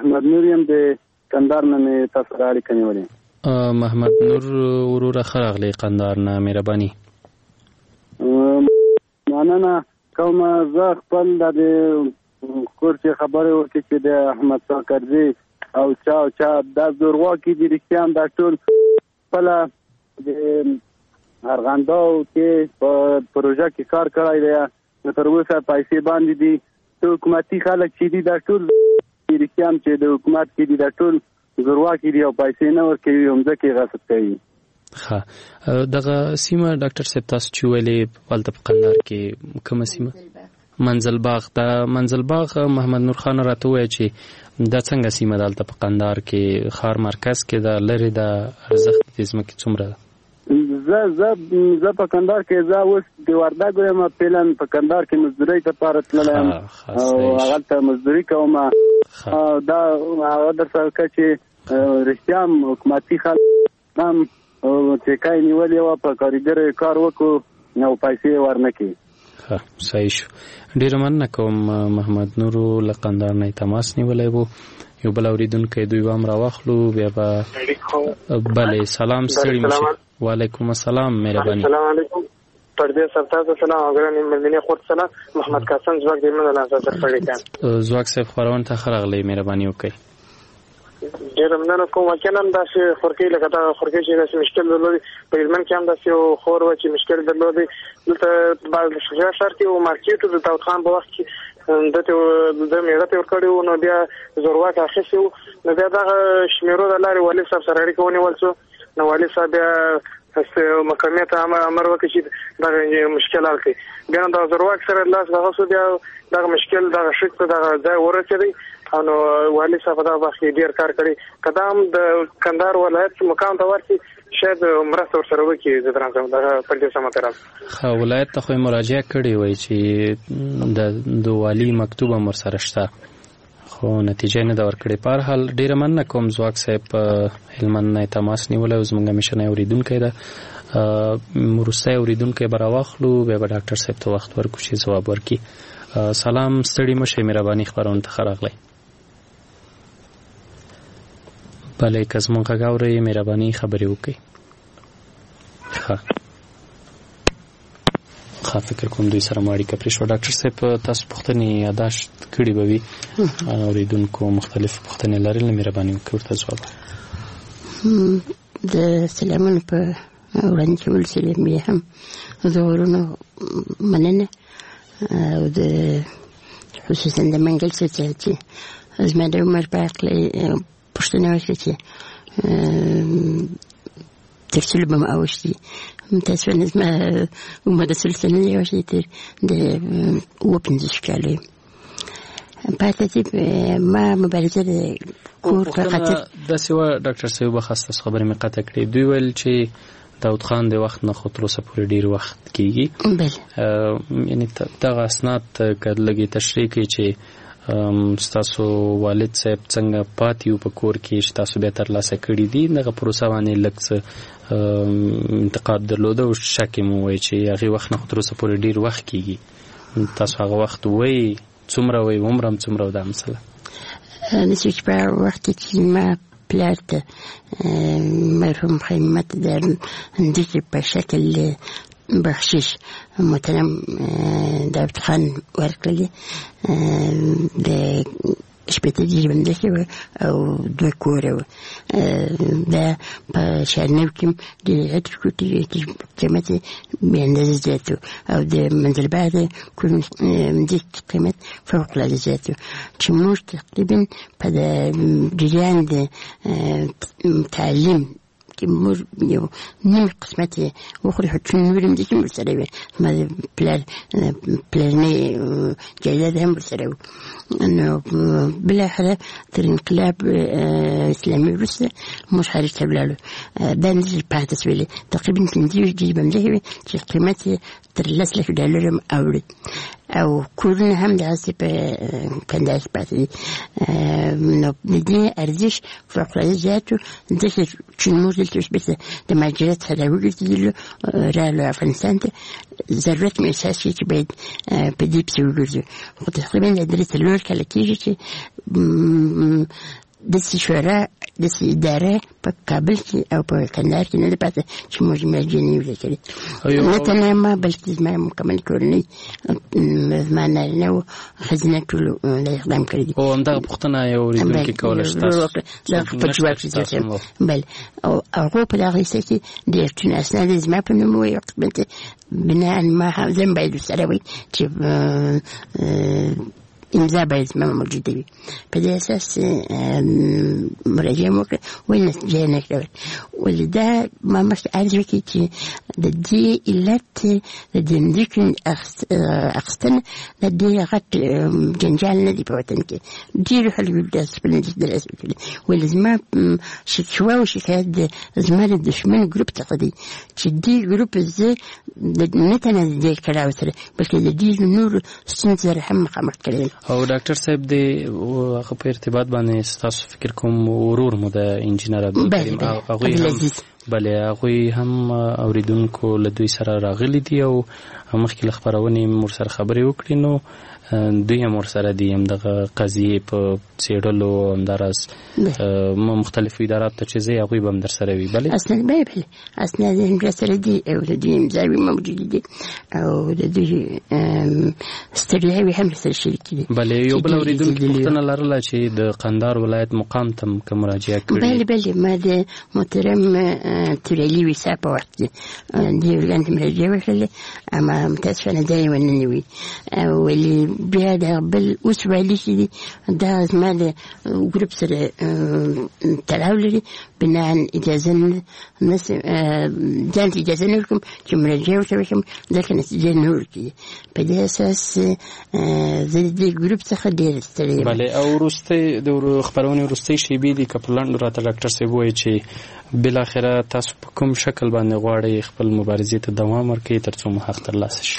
محمد نور یم د کندهار نه مې تاسو سره اړیکه نیولې. محمد نور وروره ښه راغلی کندهار نه، مهرباني. مننه کوم. زه خپل د کور چې خبرې وکړې چې د احمد شاه کرزي او چا دا زورواکي دي، رښتیا هم دا ټول خپله د ارغنداو کې په پروژه کې کار کړی دی، نو تر اوسه پیسې باندې دي. حکومتي خلک چې دي دا ټول رښتیا هم چې د حکومت کې دي دا ټول زورواکي دي او پیسې نه ورکوي او ځمکې غصب کوي. ښه، دغه سیمه ډاکټر صاحب تاسو چې ویلې هلته په کندهار کې کومه سیمه؟ منزل باغ. دا منزل باغ محمد نور خان راته ووایه چې دا څنګه سیمه ده هلته په کندهار کې، ښار مرکز کې ده، لرې ده، ارزښت د ځمکې څومره ده؟ زه په کندهار کې زه اوس د وردګو یم، فعلا په کندهار کې مزدورۍ لپاره تللی یم او هغلته مزدوري کوم. دا هغه درته وکړه چې رښتیا هم حکومتي خلک هم ټیکای نیولې وه، په کاریګر کار وکړو او پیسې ورنه کړي. صحیح شو. ډېره مننه کوم محمد نورو له کندهار نه تماس نیولی و. یو بل اورېدونکی دوی هم راواخلو بیا به. بله، سلام، ستړي مشئ. وعلیکم السلام، مهرباني. السلام علیکم. پردیس سرتاز سلام او ګرانې مدینه خود سلام. محمد قاسم زواک دی من له تاسو سره کړی. زواک صاحب خبرونه ته خراغلی، مهرباني وکړئ. ډېر مننه کوم. وکیل هم داسې خورکۍ لکه دا خورکۍ چې داسې مشکل درلودي، په هلمند کې هم داسې یو خور وه چې مشکل درلودي. دلته شجاع ښار کې و مارکېټ و، د داود خان په وخت کې د میړه ته ورکړی و، نو بیا زورواک اخیستی و. نو بیا دغه شمیرو د لارې والي صاحب سره اړیکه ونیول شو، نو والي صاحب بیا محکمې ته امر وکړي چې دغه مشکل حل کړي. بیا نو دغه زورواک سره لاس دغه شو، بیا دغه مشکل دغه شک ته دغه ځای ورسېدی او نو والي صاحب دغه وخت کې ډېر کار کړی. که دا هم د کندهار ولایت مقام ته ورسي شاید مرسته ورسره وکړي. زه دران کوم دغه پردیس محترم ښه، ولایت ته خو یې مراجعه کړې وای چې د والي مکتوب هم ورسره شته، خو نتیجه نه ده ورکړې. په هر حال ډېره مننه کوم زواک صاحب هلمند نه تماس نیولی او زموږ همیشنی اورېدونکی ده. وروستی اورېدونکی به راواخلو، بیا به ډاکټر صاحب ته وخت ورکړو چې ځواب ورکړي. سلام، ستړي مشئ، مهرباني خپرونې ته ښه راغلی. بله، که زموږ غږ اورئ مهرباني خبرې وکړئ. ښه، فکر کوم دوی سره مو اړیکه پرېښوه. ډاکټر صاحب تاسو پوښتنې یاداشت کړي به وي، اورېدونکو مختلفې پوښتنې لرلې، مهرباني وکړئ ورته ځواب. د سلامونه په وړاندې کولو سره بیا هم ظهورونو مننه او د خصوصا د منګل سوسایټي زما د عمر په هکله پوښتنه وکړه چې تر څو به مو اوښتي. متاسفانه زما عمر د څلور سنې اوښتي تر د 25 کاله یم. پاتې چې ما مبارزه د کور په خاطر داسې وه. ډاکټر صاحب بخښه ستاسو خبرې مې قطع کړې. دوی ویل چې داود خان د وخت نه خو تر اوسه پورې ډېر وخت کېږي. یعنې دغه اسناد که لږې تشریح کړي چې ستاسو والد صاحب څنګه پاتې وو په کور کې چې تاسو بیا ترلاسه کړي دي، دغه پروسه باندې لږ څه انتقاد درلوده او شک یې مو وایي چې هغې وخت نه خو تر اوسه پورې ډېر وخت کېږي. تاسو هغه وخت وایي څومره وایي، عمر هم څومره و دا مسله؟ مثل چې په وخت کې ما پلار ته مرحوم خیمت د ځمکې په شکل بخشش محترم داود خان ورکړلې. د شپېته ځمکې وه او 2 کوره وه. دا په شارنو کې د عطر کوټې قیمت بې اندازې زیات و او د منزل باغ د ځمکې قیمت فوق العاده زیات و چې موږ تقریبا په د جریان د تعلیم کې موږ یو نیم قسمت وخوري، خو چون نور ځمکې هم ورسره وې. زما د پلرنۍ جایداد هم ورسره و. نو بالاخره تر انقلاب اسلامي وروسته موږ خارج ته ولاړو. دا نظر پاتې شولې تقریبا 50 ځمکې وې چې قیمت یې تر 10 لک ډالر هم اوړي او کورونه هم داسې په کندهار کې پاتې دي. نو د دې ارزښت فوق العاده زیات و، ځکه چې موږ دلته اوس بېرته د مهاجرت سره وګرځېدلو رالو افغانستان ته، ضرورت مې احساس کړي چې باید په دې پسې وګرځو. خو تقریبا د 3-4 کاله کېږي چې د شورا د اداره په کابل کې او په کندهار کې نه پاتې چې موږ مجنی وکړي نه تنه ما بلکې زما مکمل کورنۍ زما نه خزینه ټول اقدام کړی او همدا پښتنه یو ریډونکو کولای شي تاسو دا په جواب شي بل او هغه په دغه څه کې د ټول اسناد زما په نوم وي قبلته بناء ما زم باید سره وي چې امضا باید زما موجوده وي په دې اساس مراجعه وکړه ولې نتیجه نه کړه ولې دا ما مخکې عرض وکړي چې د دې علت د دندکن اخستنه د دې غټ جنجال نه دی په وطن کې ډېرو خلکو داسې په نتیجه درس وکړي ولې زما شکوه او شکایت د زما د دښمن ګروپ څخه دی چې دې ګروپ زه نه تنه د دې کړاو سره بلکې د دې نور ستونزو سره هم مخامخ کړی او ډاکټر صاحب د هغه په ارتباط باندې تاسو فکر کوم ورور مو د انجینر عبدالکریم هغه هم اوریدونکو له دوی سره راغلي دي او مخکې خبرونه مور سره خبرې وکړي نو دوی هم ورسره دي هم دغه قضیه په څېړلو همداراز مختلفو اداراتو ته چې ځي هغوی به هم در سره وي بلې اسناد هم در سره دي او د دوی امضاوې موجودې دي او د دوی ستړیاوې هم سره شریکې دي بلې یو بل اورېدونکي پوښتنه لرله چې د قندهار ولایت مقام ته هم که مراجعه کړې بلې ما د محترم تورالي ویسا په وخت کې دې ورګان ته مراجعه وکړلې اما متاسفانه دا یې ونه نوي ولې بیا د بل اوس ویلي چې دي دا زما د ګروپ سره تړاو لري بناء اجازه ځان ته اجازه نه ورکوم چې مراجعه ورته وکړم ځکه نتیجه نه ورکوي په دې اساس زه د دې ګروپ څخه ډېره ستړې یم بلې او وروستۍ د خپرونې وروستۍ شیبې دي که په لنډو راته ډاکټر صاحب ووایي چې بالاخره تاسو په کوم شکل باندې غواړئ خپل مبارزې ته دوام ورکړئ تر څو مو حق ترلاسه شي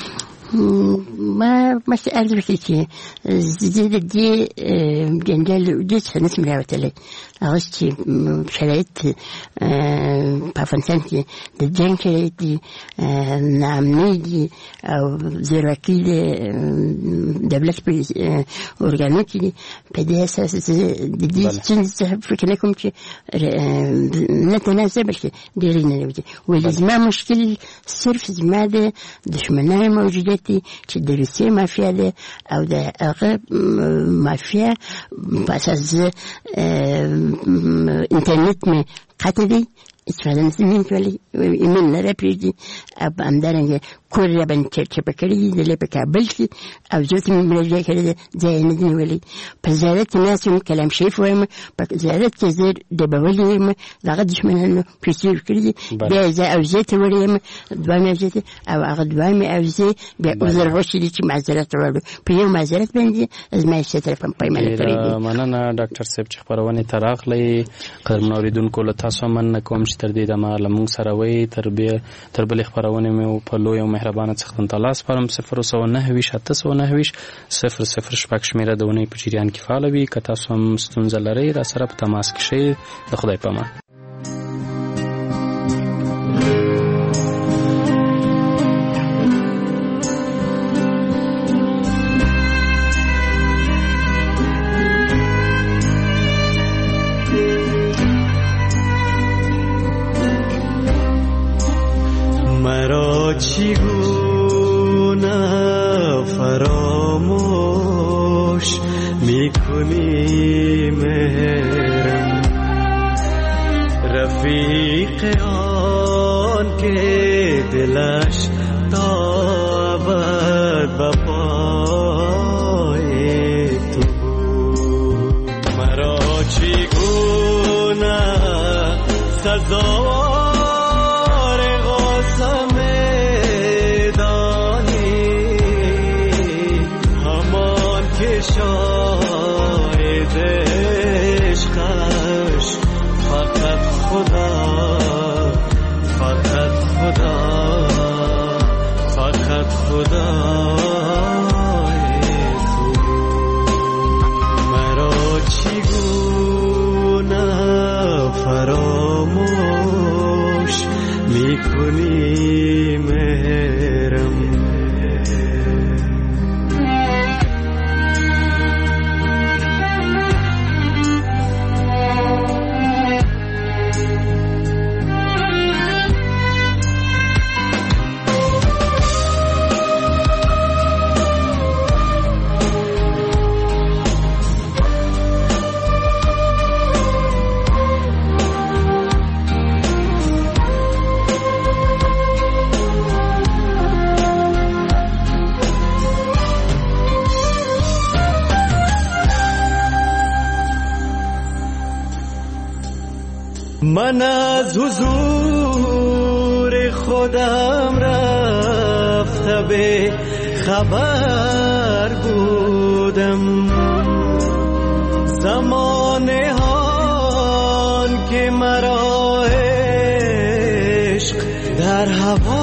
ما مش عارف كيف زيد دي جنجال جيت نسمع راوتلي أغشتي شريت بافنسنتي الجنكري دي نعمني دي أو زراكي دبلت بي أورجانيتي دي بدي أساس دي تنس فكركم كي نتناسب كي ديرينا نبتي ولازم مشكلة صرف زمادة دشمناء موجودة چې د روسیې مافیا ده او د هغه مافیا په اساس انټرنیټ مې قطع دی استفاده نسمين کولای ایمیل نه راپریږدي او همدارنګه کور یې باندې چرچپه کړي دي د کابل کې او زه ته مراجعه کړې ده ځای نه دی نیولی په زیارت کې ناست یم کلام شریف وایم په زیارت کې زه ډبولی یم دغه دښمنانو پیسې ورکړي دي بیا زه اوزې ته وړی یم دوامې اوزې ته او هغه دوامې اوزې بیا عذر غوښتي دي چې معذرت وړو په یو معذرت باندې زما یې طرف هم پیمانه کړې دي مننه ډاکټر صاحب چې خپرونې ته راغلی قدرمنو اورېدونکو له تاسو مننه کوم چې تر دې دمه له موږ سره وئ تر بلې خپرونې مې په لوی او مهربانه څښتن تعالی سپارم 009-890-00 شمیره د اونۍ په جریان کې فعاله وي که تاسو هم ستونزه لرئ را سره په تماس کې شئ د خدای په امان چگونه فراموش میکنی مهرم رفیق آن که دلش تا ابد به پای تو مرا چگونه سزا من از حضور خودم رفته به خبر بودم، زمانه هان که مرا عشق در هوا